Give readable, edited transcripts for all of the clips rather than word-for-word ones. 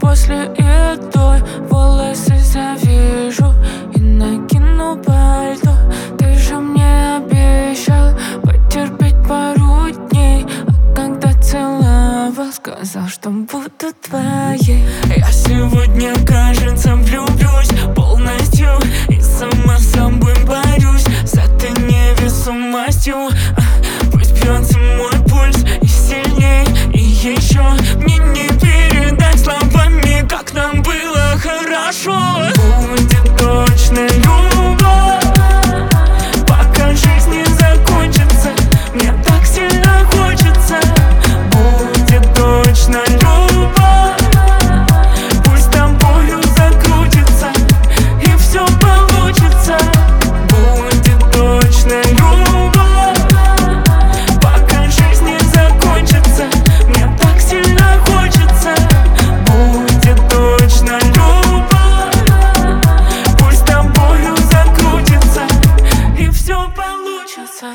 после еды волосы завяжу и накину пальто. Ты же мне обещал потерпеть пару дней, а когда целовал, сказал, что буду твоей. Я сегодня, кажется, влюблюсь полностью и сама с собой борюсь с этой невесомостью. Пусть бьется мой пульс и сильней, и еще мне не передать словами, как нам было хорошо. Будет точно любовь, пока жизнь не закончится. Мне так сильно хочется. Будет точно любовь, пусть тобою закрутится, и все получится. Будет точно любовь, пока жизнь не закончится. Мне так сильно хочется. Будет точно любовь, пусть тобою закрутится, и все получится.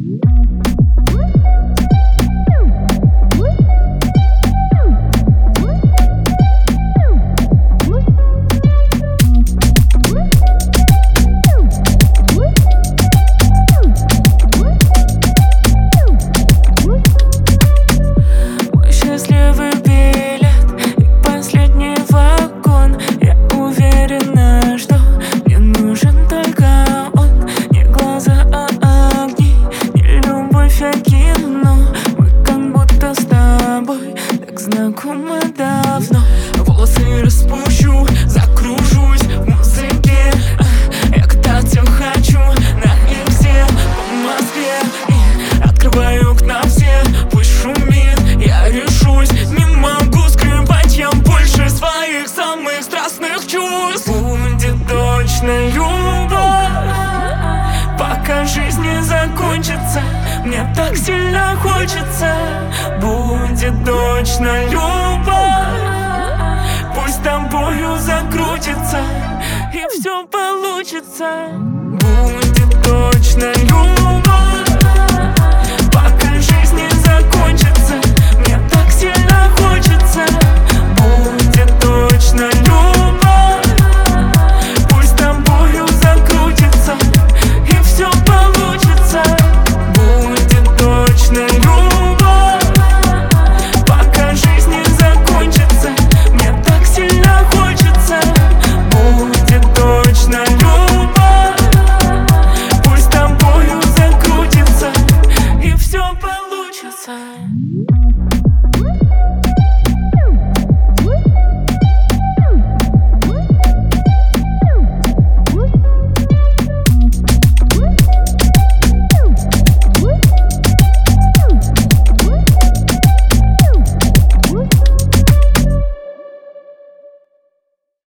Мой счастливый билет и последний вагон. Я уверена, что мне нужен только он. Не глаза, а огни, не любовь, а кино. Мы как будто с тобой так знакомы давно. Волосы распущу, закружусь в музыке. Я кататься хочу на иксе по Москве и открываю окна все, пусть шумит, я решусь. Не могу скрывать я больше своих самых страстных чувств. Будет точно любовь, пока жизнь не закончится. Мне так сильно хочется. Будет точно любовь, пусть тобою закрутится, и все получится. Будет точно любовь, пока жизнь не закончится. Мне так сильно хочется. Будет точно любовь, пусть тобою закрутится, и все получится. Будет точно любовь, пока жизнь не закончится. Мне так сильно хочется. Будет точно любовь, пусть тобою закрутится, и все получится.